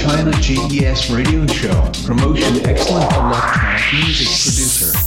China GES radio show. Promotion excellent electronic music producer.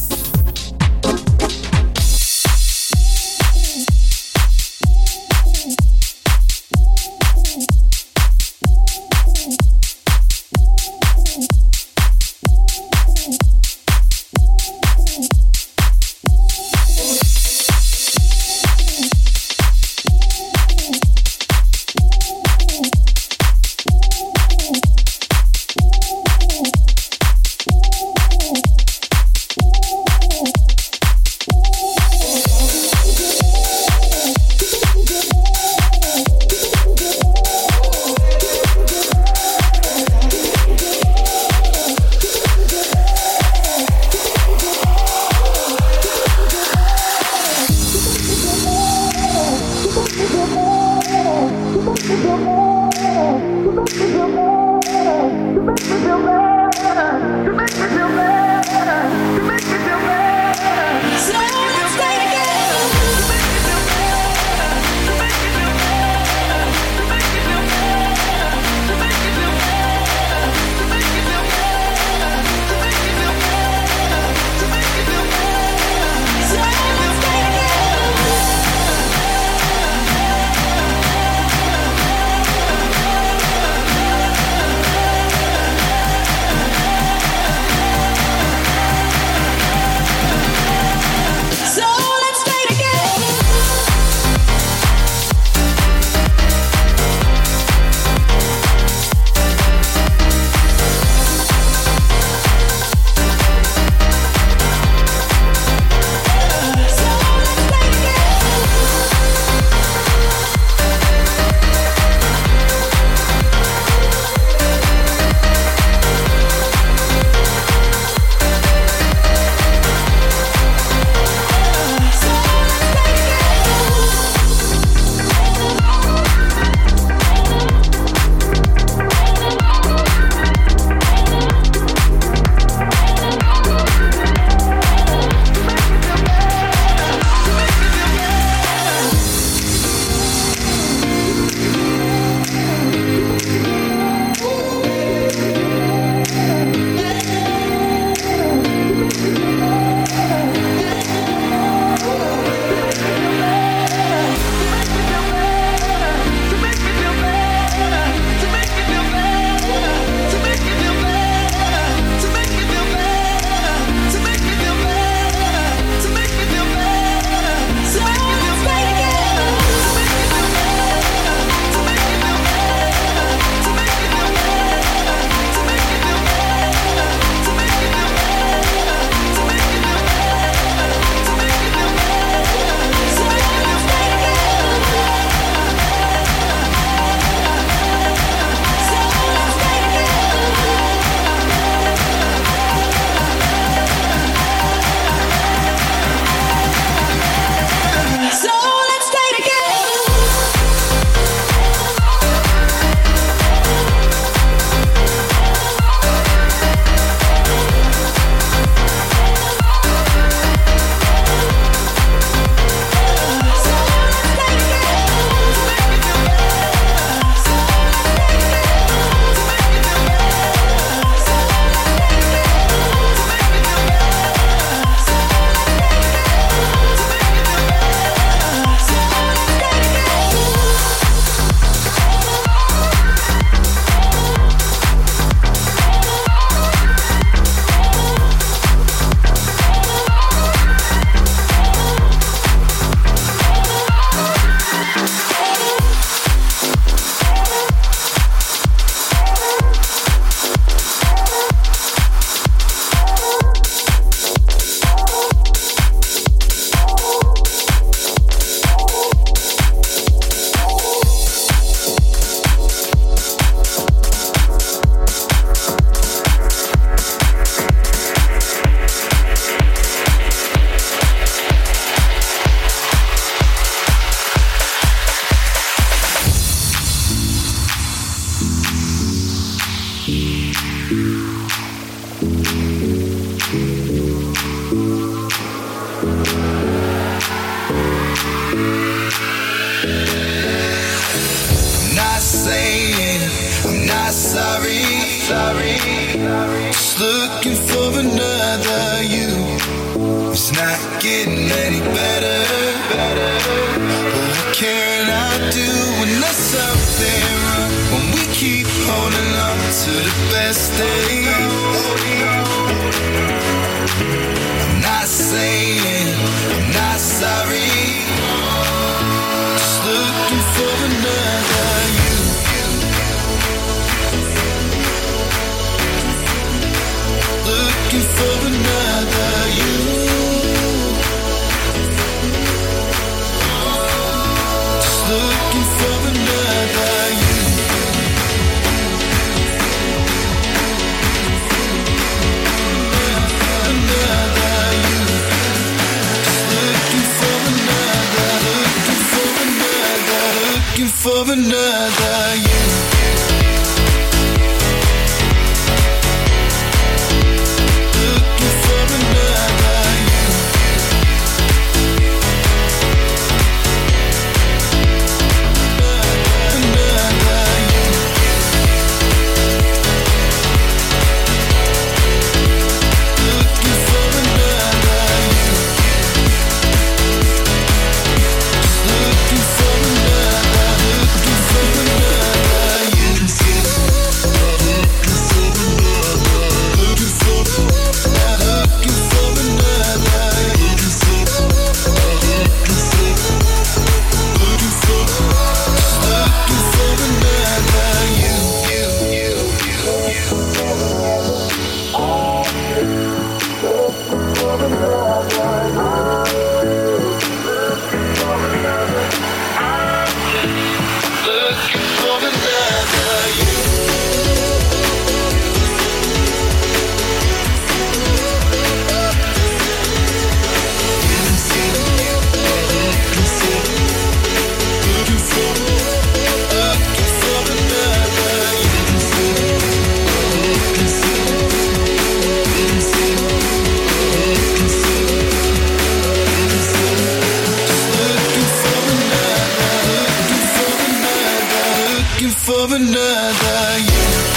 sorry. Just looking for another you. It's not getting any better. What can I do when there's something wrong? When we keep holding on to the best days. I'm not saying I'm not sorry. Just looking for another you. Looking for another you. Just looking for another you. Another you. Looking for another. Looking for another. Looking for another you. For another you.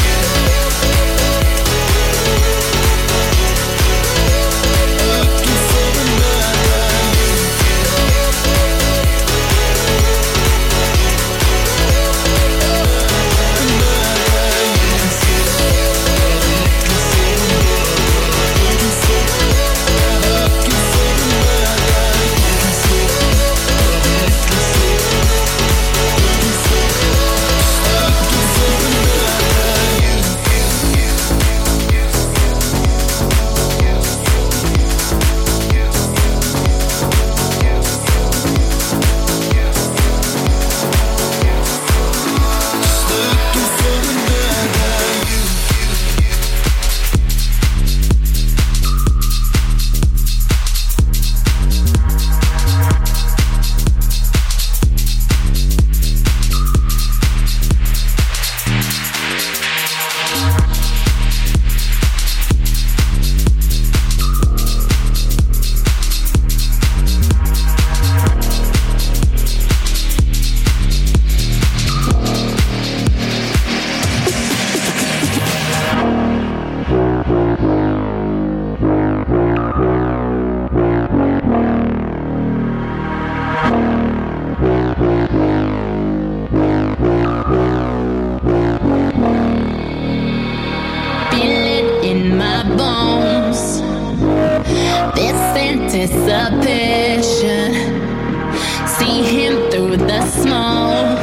Anticipation, see him through the smoke.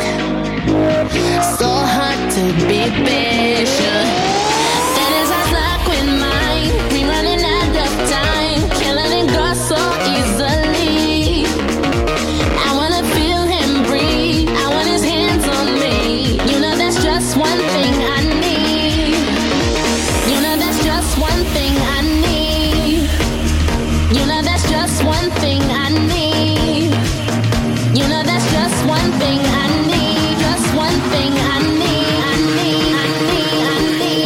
So hard to be patient. That is our luck with mine. We running out of time, killing and go so easily. I wanna feel him breathe. I want his hands on me. You know that's just one thing I need. You know that's just one thing I need. You know that's just one thing I need. You know that's just one thing I need. Just one thing I need. I need.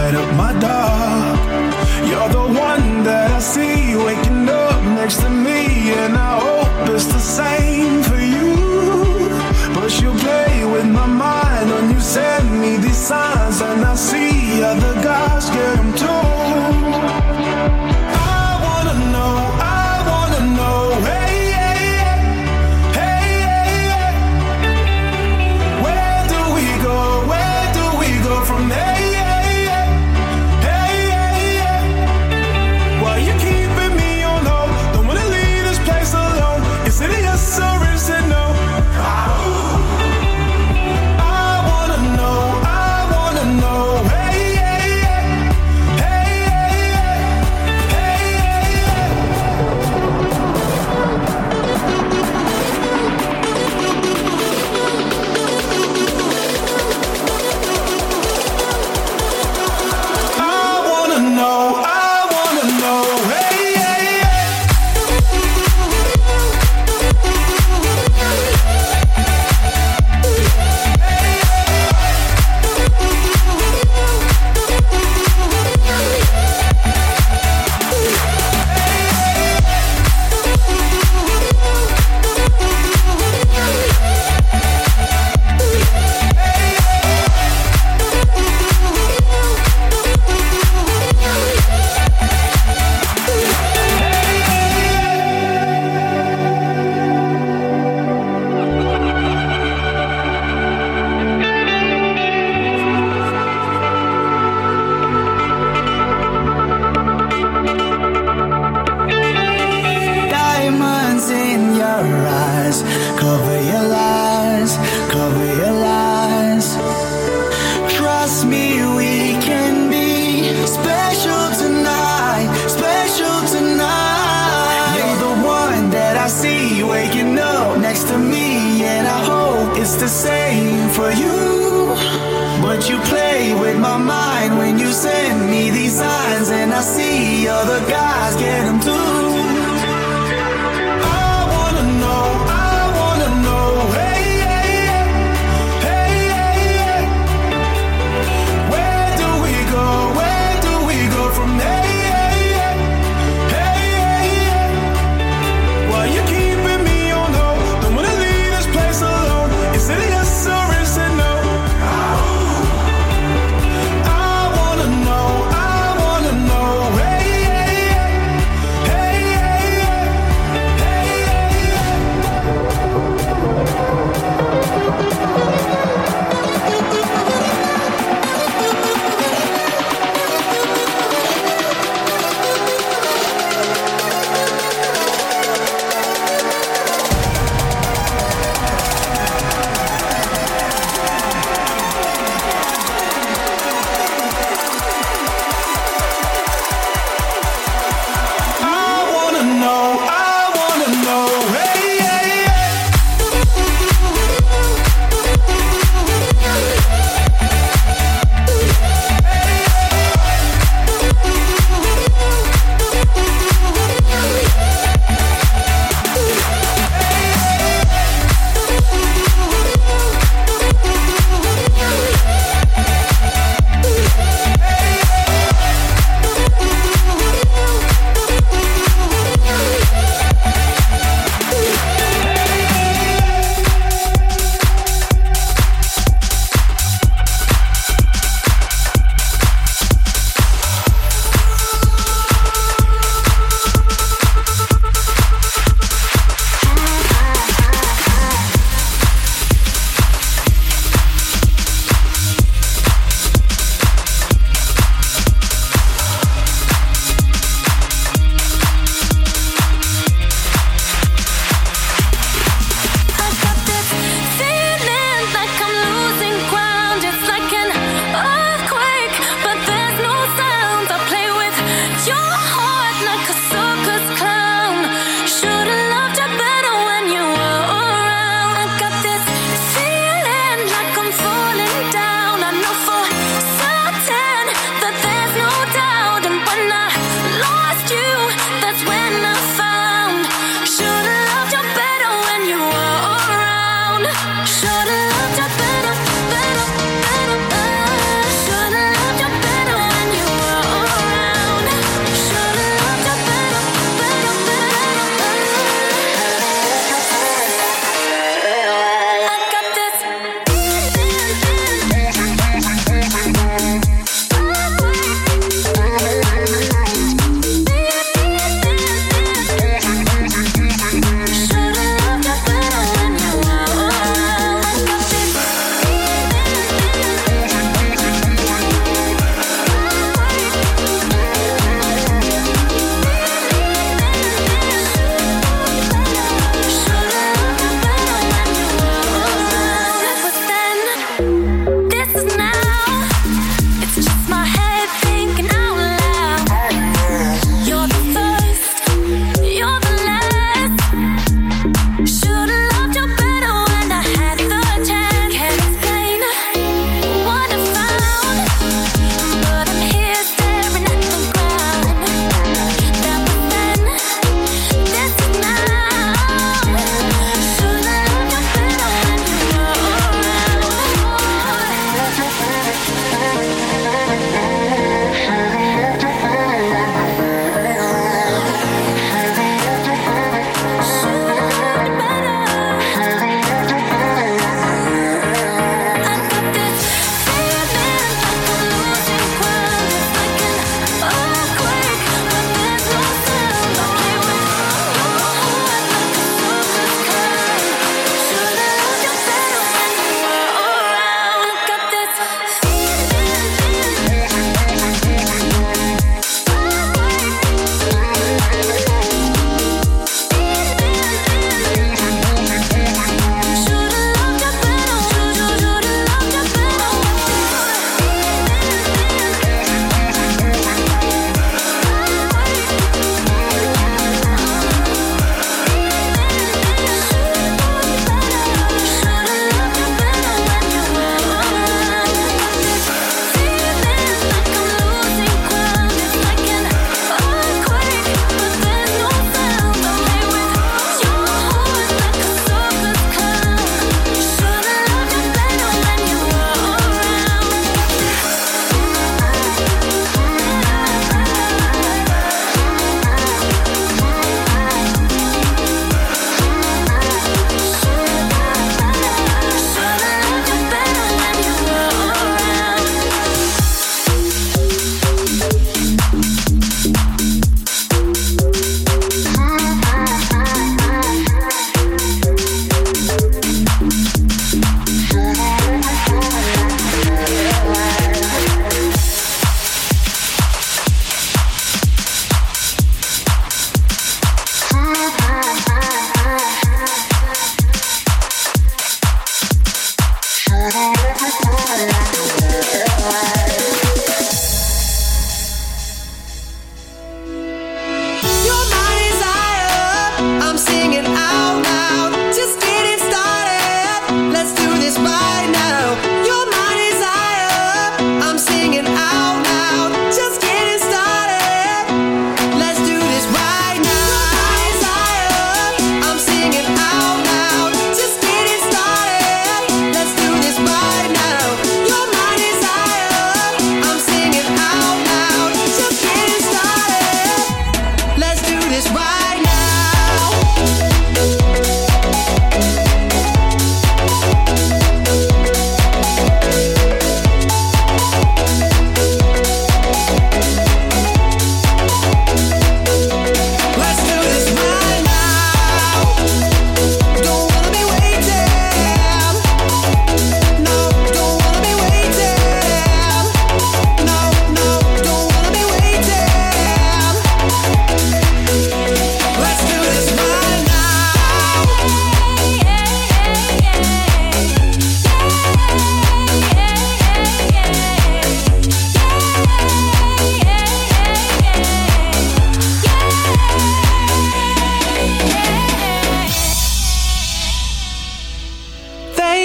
light up my dark. You're the one that I see waking up next to me, and I hope it's the same for you. But you play with my mind when you send me these signs, and I see other guys get them too. I wanna know, hey, hey, hey, hey, where do we go from there? Hey,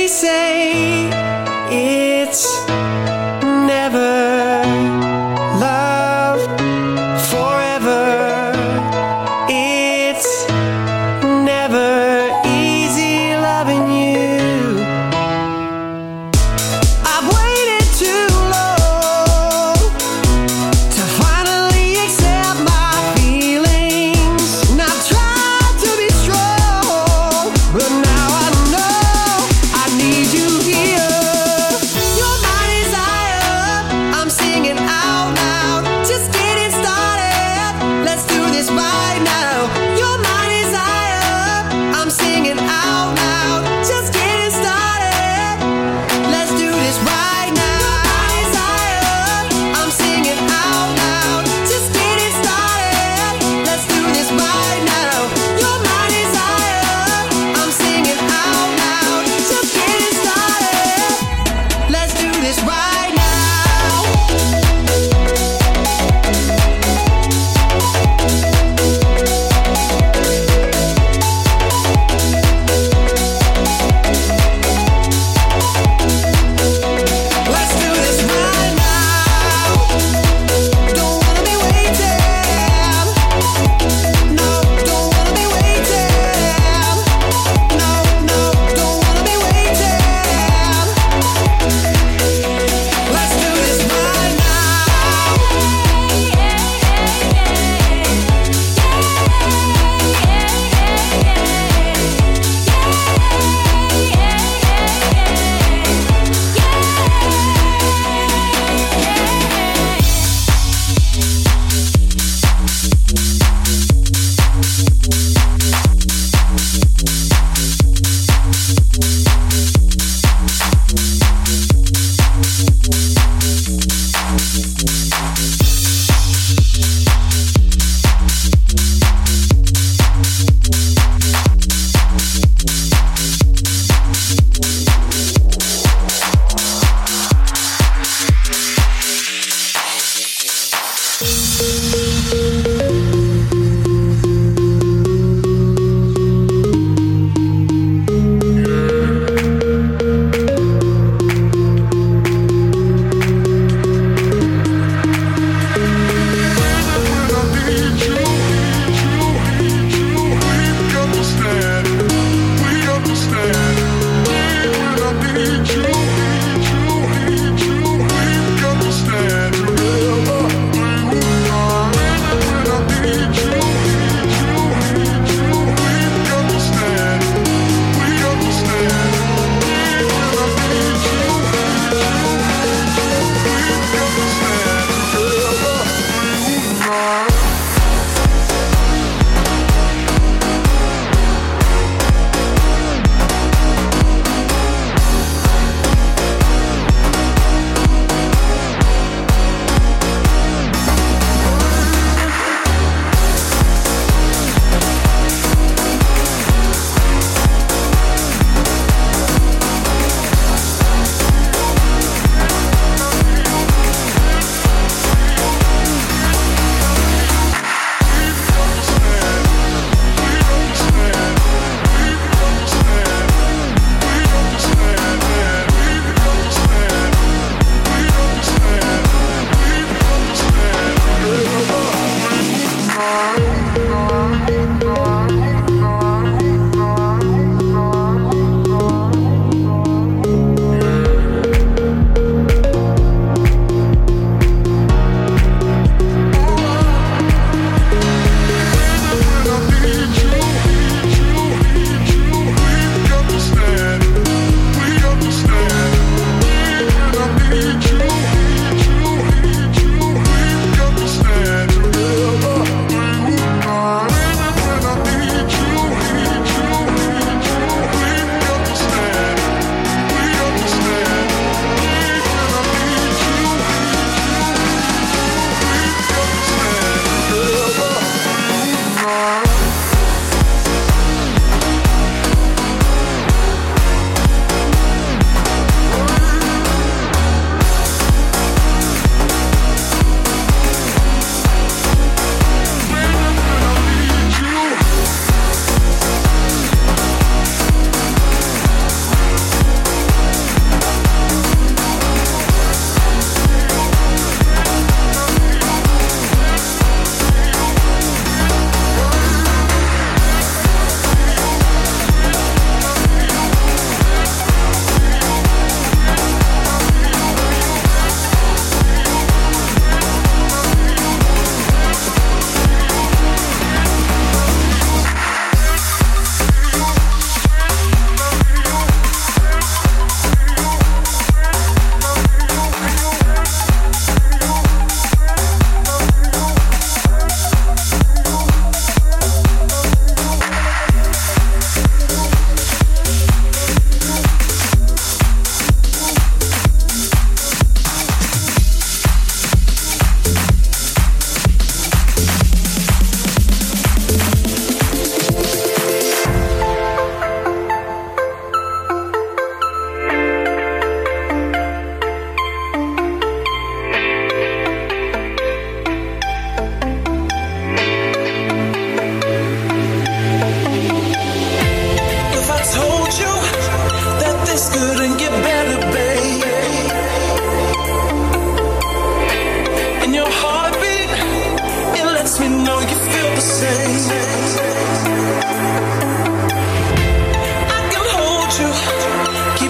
they say it's never love forever. It's never easy loving you. I've waited too long to finally accept my feelings, and I've tried to be strong, but now I know I need you here. You're my desire,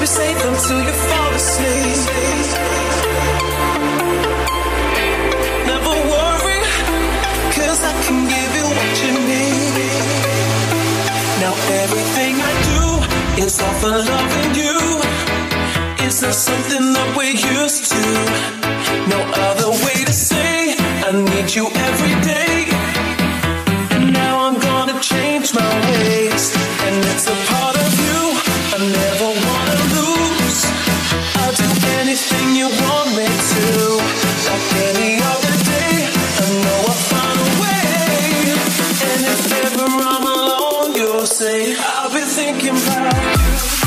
be safe until you fall asleep. Never worry, 'cause I can give you what you need. Now everything I do is all for loving you. It's not something that we're used to. No other way to say I need you every day. And now I'm gonna change my ways, and it's a part of you I never wanna lose. I'll do anything you want me to. Like any other day, I know I'll find a way. And if ever I'm alone, you'll say I'll be thinking about you.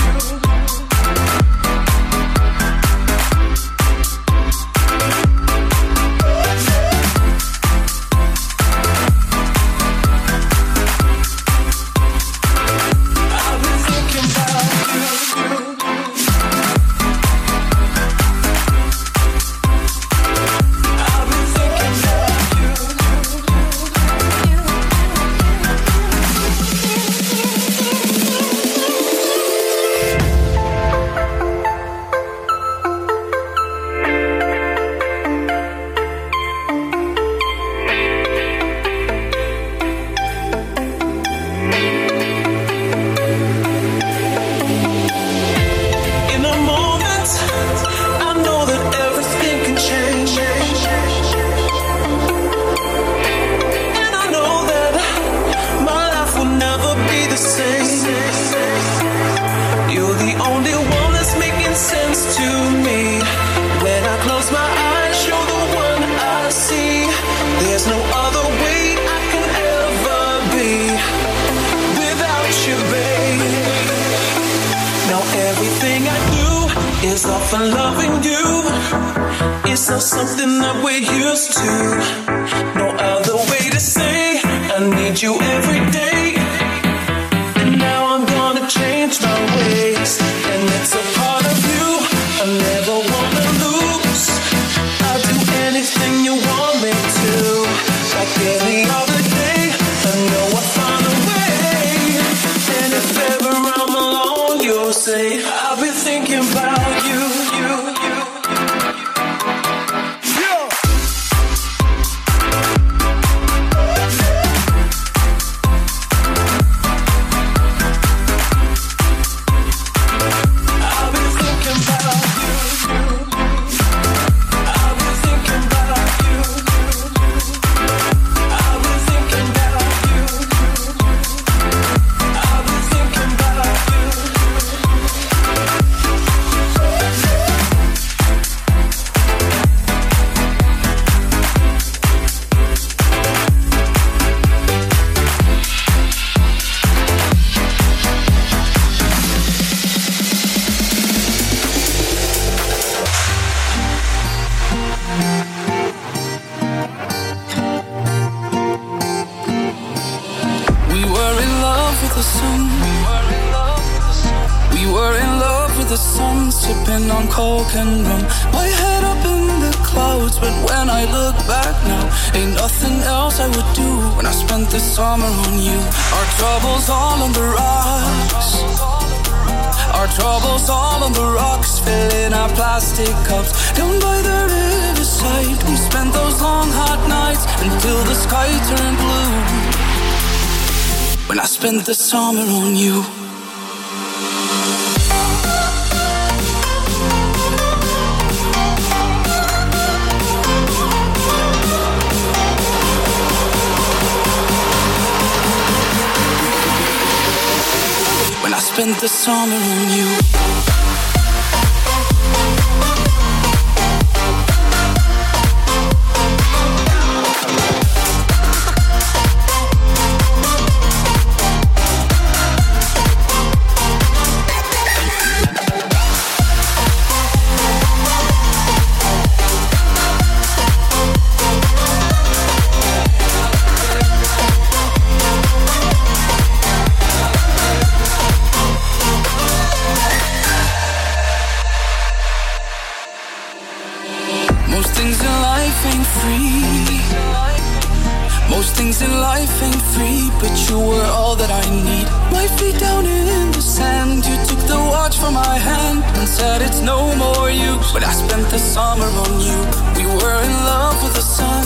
For loving you, it's not something that we're used to. No other way to say I need you every day. And now I'm gonna change my ways, and it's a part of you I never wanna lose. I'll do anything you want me to. Like any other day, I know I'll find a way. And if ever I'm alone, you'll say I'll be thinking about you. Coke and rum, my head up in the clouds. But when I look back now, ain't nothing else I would do when I spent the summer on you. Our troubles all on the rocks, our troubles all on the rocks, filling our plastic cups down by the riverside. We spent those long hot nights until the sky turned blue. When I spent the summer on you. Spent the summer on you. Most things in life ain't free, but you were all that I need. My feet down in the sand, you took the watch from my hand. no more use. But I spent the summer on you. We were in love with the sun.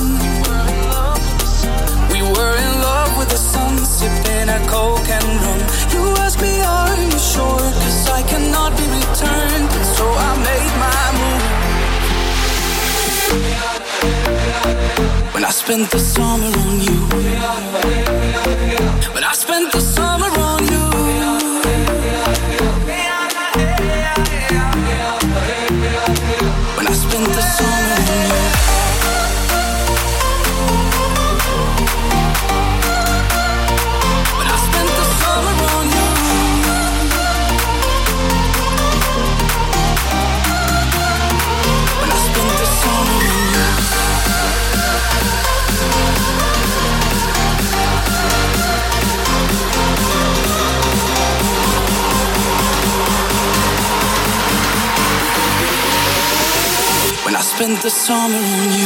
We were in love with the sun, sipping a Coke and rum. You ask me, are you sure? 'Cause I cannot be returned. So I made my move. When I spent the summer on you. When I spent the summer on you. When I spent the summer on you. When I spent the summer on you. When I spent the summer on you. When I spent the summer on you.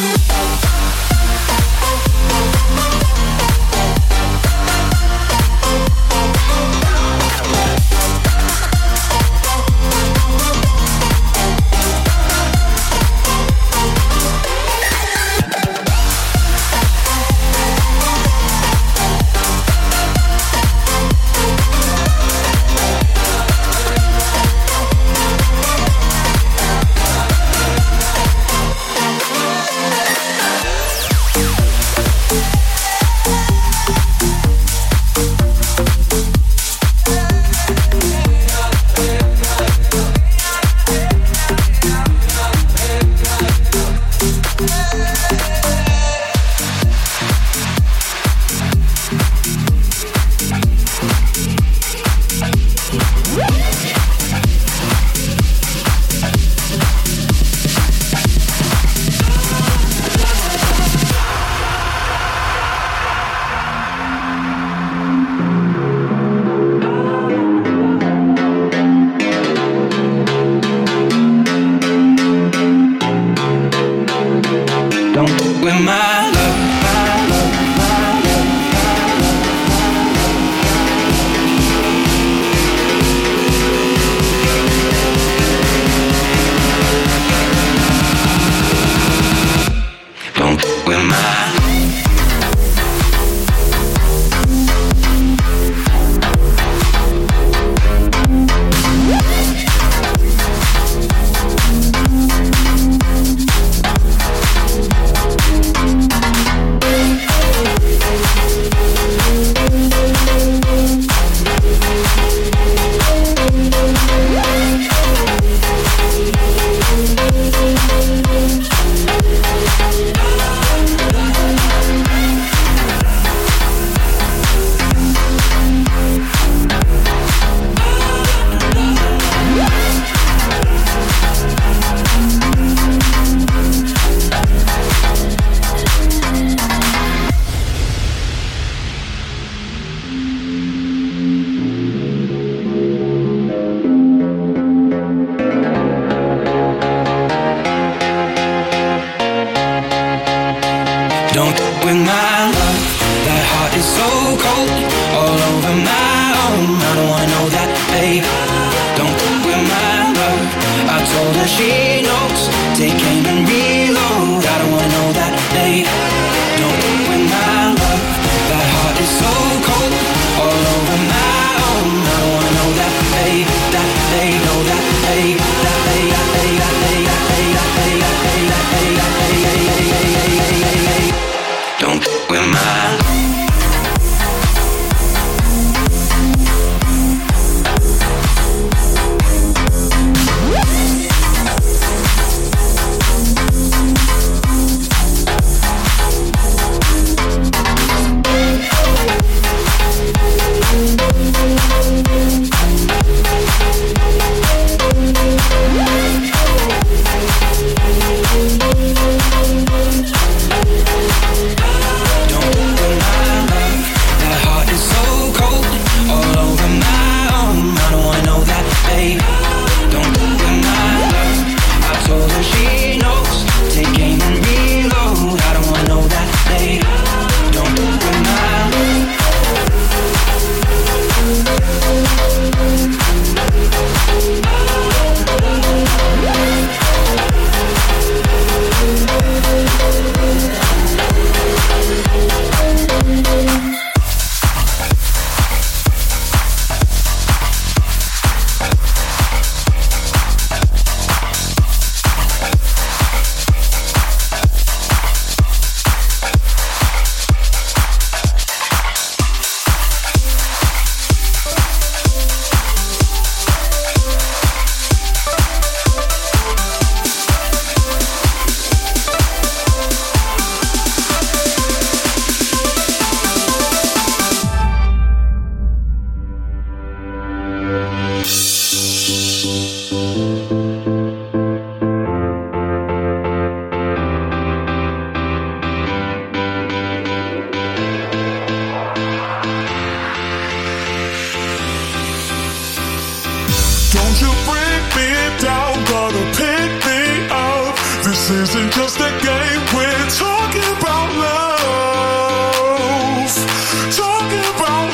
Don't you bring me down, gotta pick me up. This isn't just a game, we're talking about love. Talking about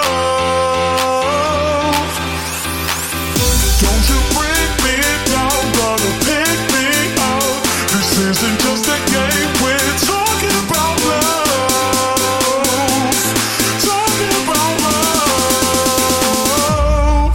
love. Don't you bring me down, gotta pick me up. This isn't just a game, we're talking about love. Talking about love.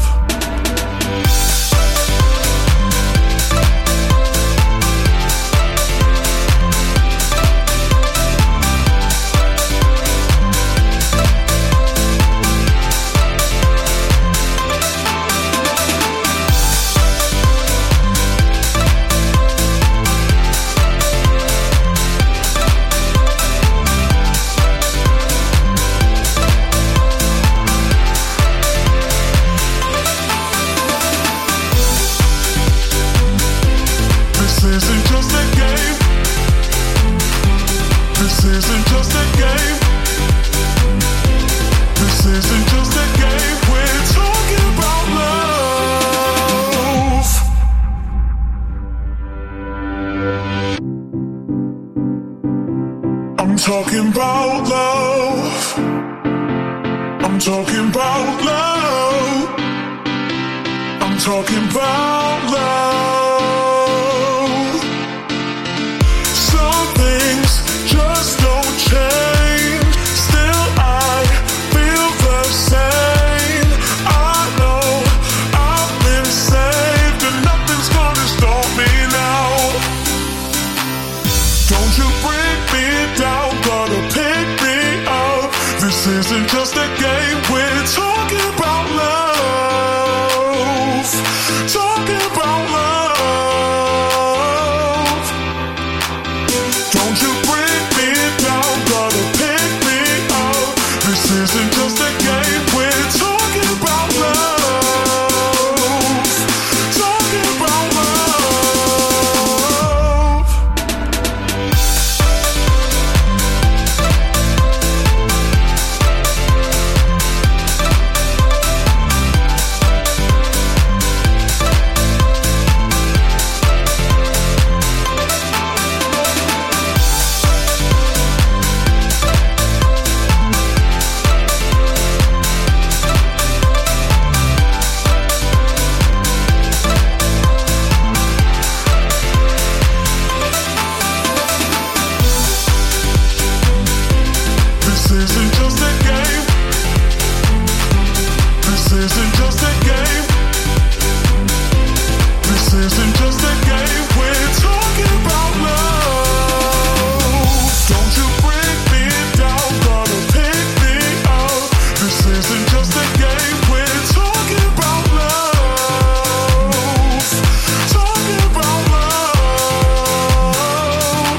This isn't just a game. This isn't just a game. This isn't just a game. We're talking about love. I'm talking about love. I'm talking about love. I'm talking about love. Some things just don't change. Still I feel the same. I know I've been saved and nothing's gonna stop me now. Don't you bring me down, gotta pick me up. This isn't just a game, we're talking about love. Talking about love. Don't you bring me down, gotta pick me up. This isn't just a game, we're talking about love. Talking about love. This isn't just a game. This isn't just a game. This isn't just a game. We're talking about love. Don't you bring me down, gotta pick me up. This isn't just a game. We're talking about love. Talking about love.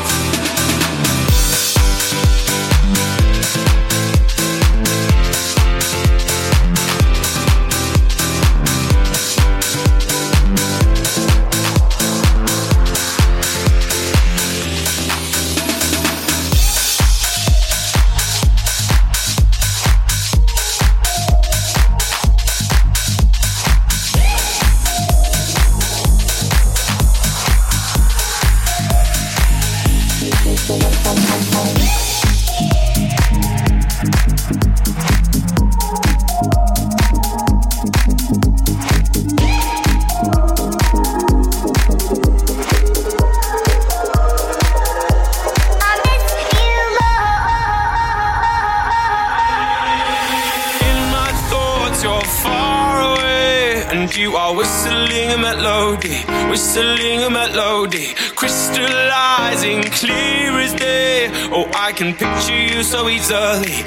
In my thoughts, you're far away, and you are whistling a melody, crystallizing clear as day. Oh, I can picture you so easily,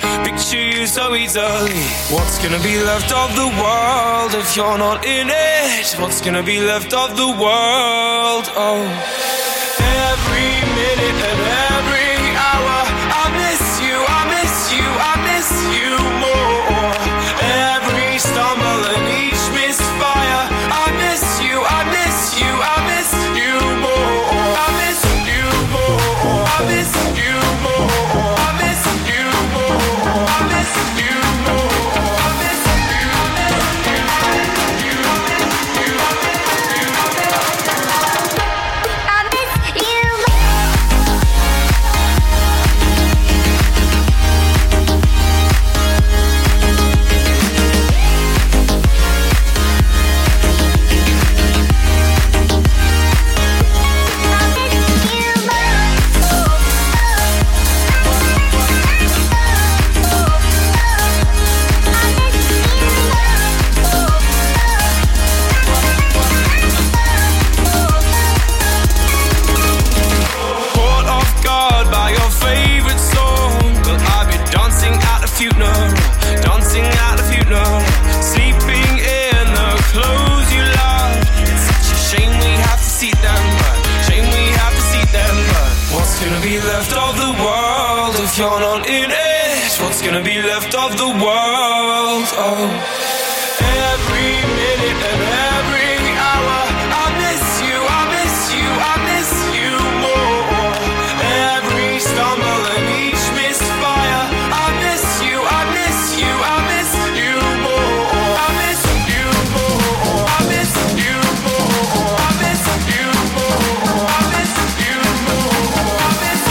What's gonna be left of the world if you're not in it? What's gonna be left of the world? Oh, every minute and every hour, I miss you, I miss you, I miss you more. Every stumble and each misfire, I miss you, you're not in it, what's gonna be left of the world? Oh, every minute and every hour, I miss you, I miss you, I miss you more. Every stumble and each misfire, I miss you, I miss you, I miss you more. I miss you more, I miss you more, I miss you more, I miss you more, I miss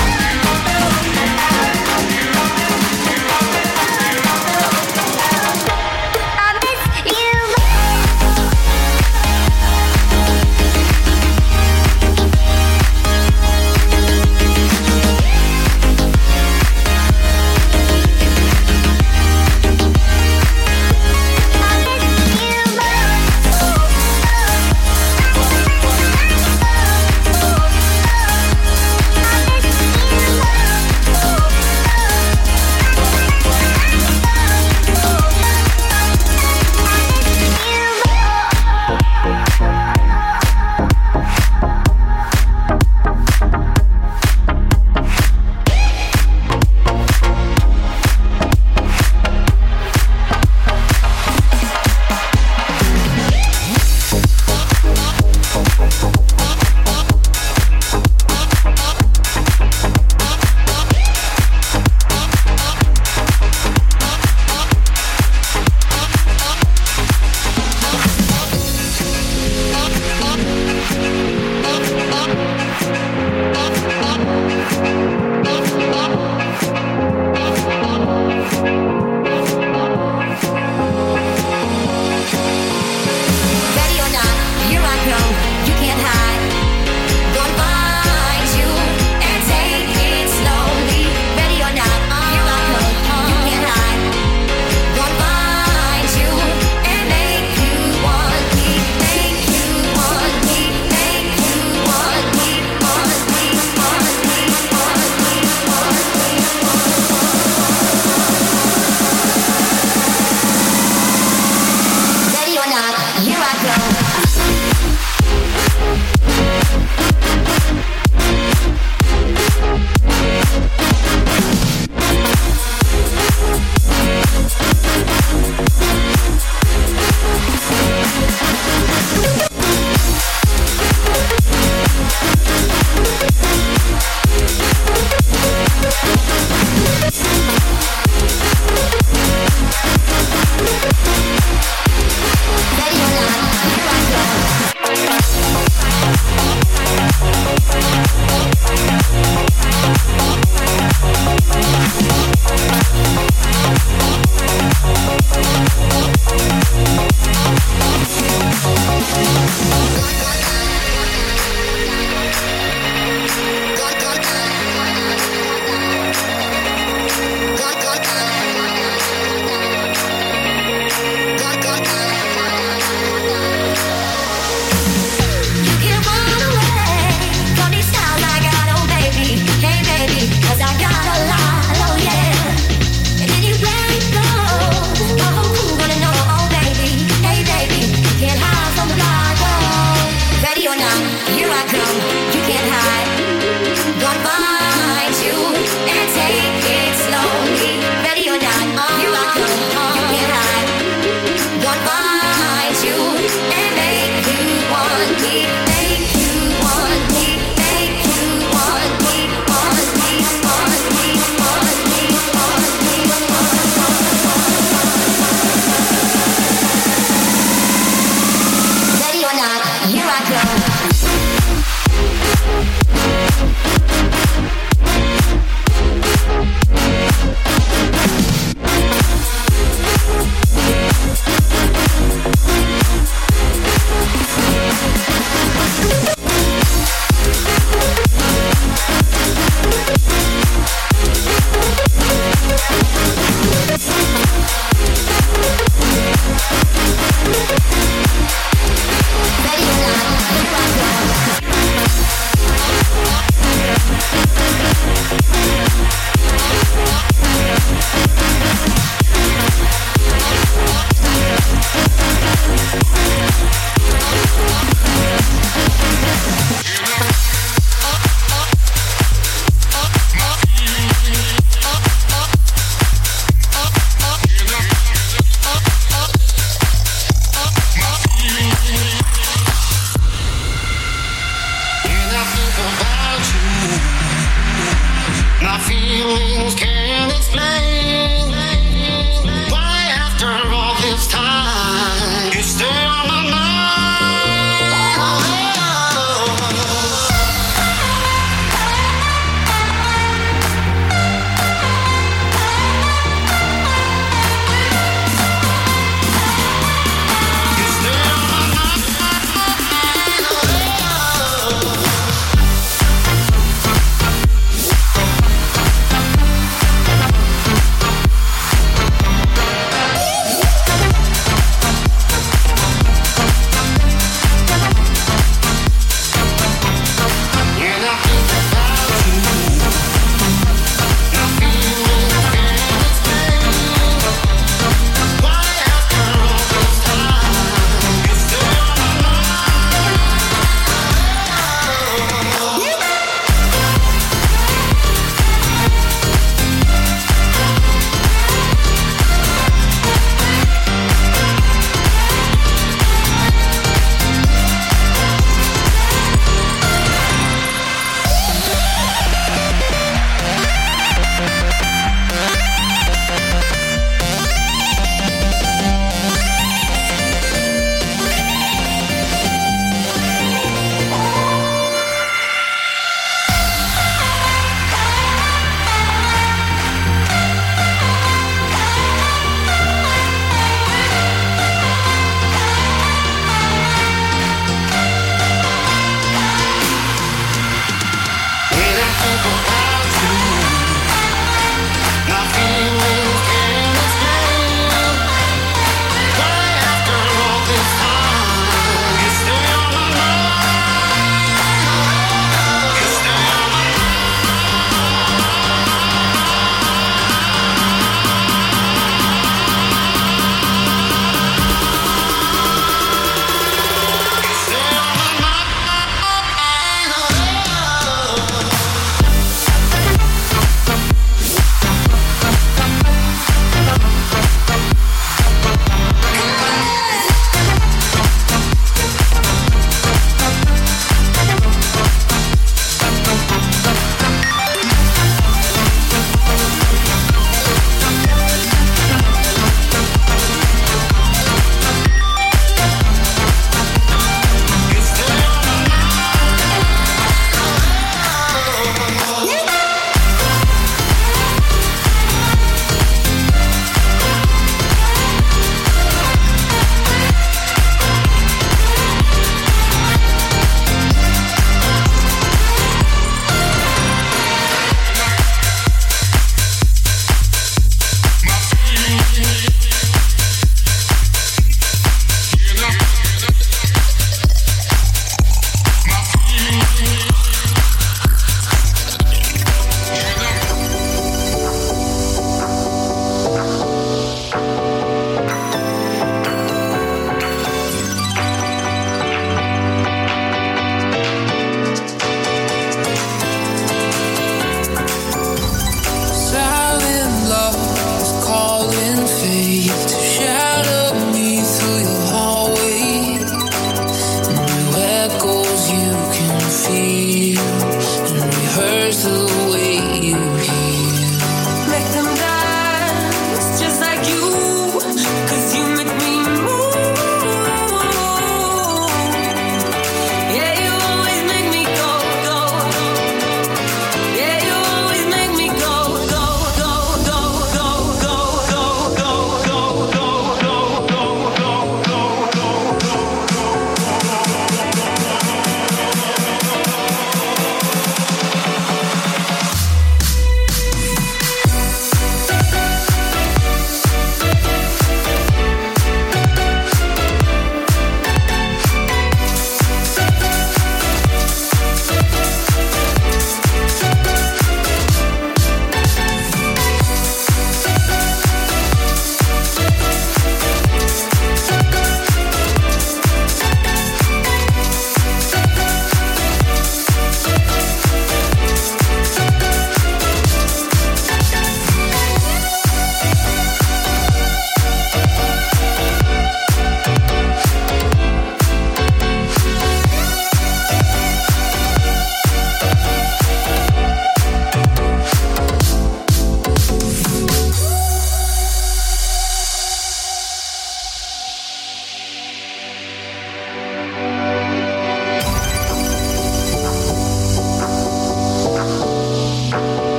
Ready or not, here I feelings can't explain why after all this time you stay on my mind. Feel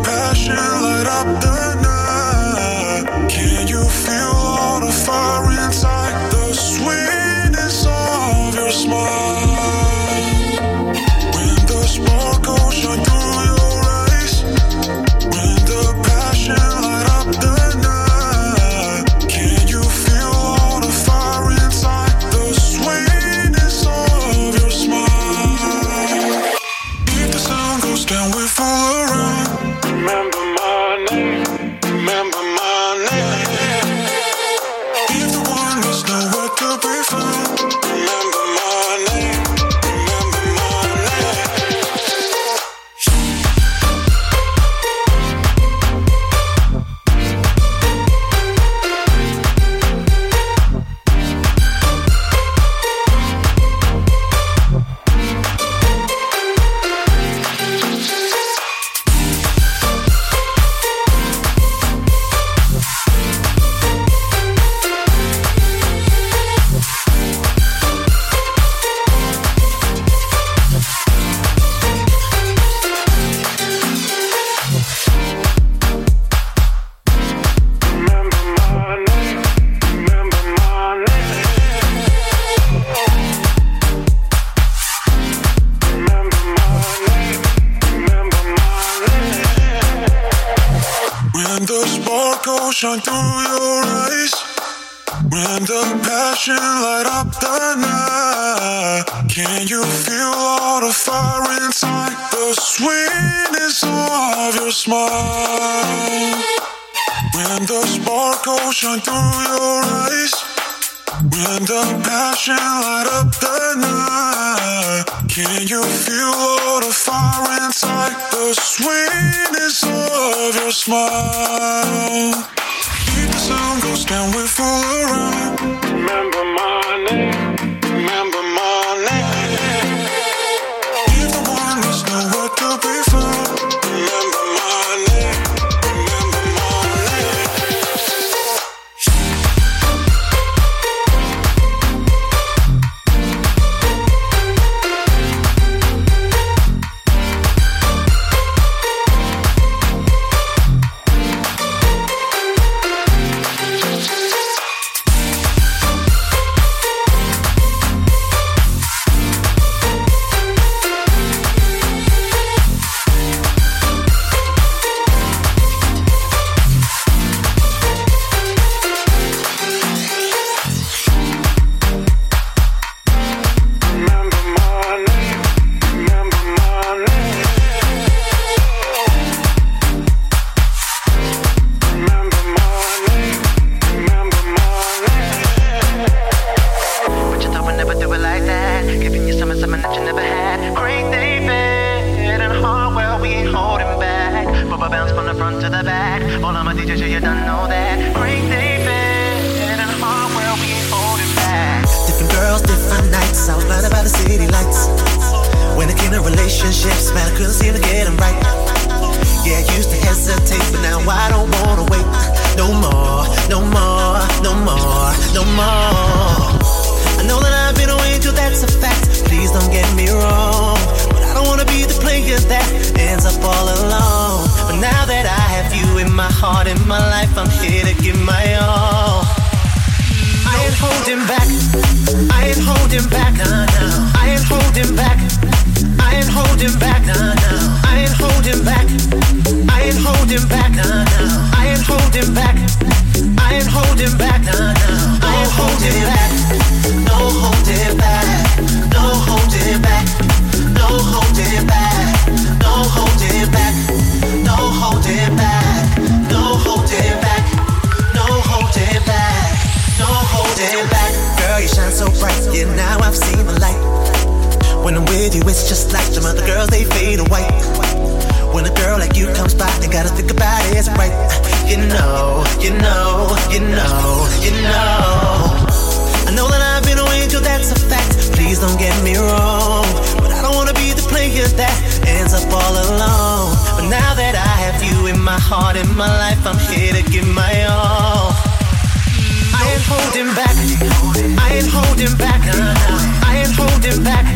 passion light up the night. Can you feel all the fire inside? The sweetness of your smile. When the sparkles shine through your eyes. When the passion light up the night. Can you feel all the fire inside? The sweetness of your smile. If the sun goes down, we fool around. Remember my name. Remember my name. If the one was nowhere to be found. Remember my name. Remember my name. When the sparkles shine through your eyes. When the passion light up the night. Can you feel all the fire inside? The sweetness of your smile. When the sparkles shine through your eyes. When the passion light up the night. Can you feel all the fire inside? The sweetness of your smile. If the sun goes down, we fool around. Remember my name. Remember my name. If the one is nowhere to be found. Remember my name. Remember my name.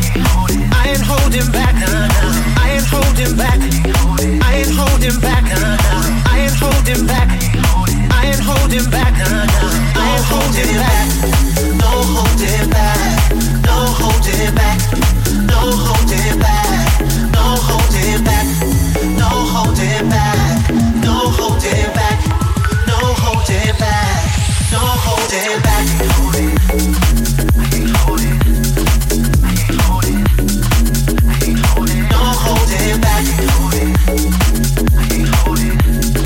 I ain't holding back. holding back. I ain't holding back. Nah. I ain't holding back. No holding back. No holding back. No holding back. No holding back. No holding back. No holding back. No holding back. No holding back. I ain't holding. I ain't holding. I ain't holding. No holding back. I ain't holding. I ain't holding.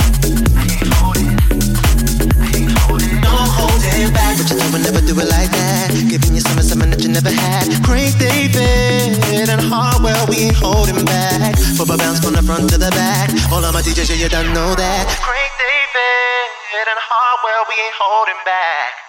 I ain't holding. No holding back. But you know we'll never do it like that. Giving you something that you never had. Craig David and Hartwell, we ain't holding back. Bubba bounce from the front to the back. All of my DJs, yeah, you don't know that. Craig David and Hartwell, we ain't holding back.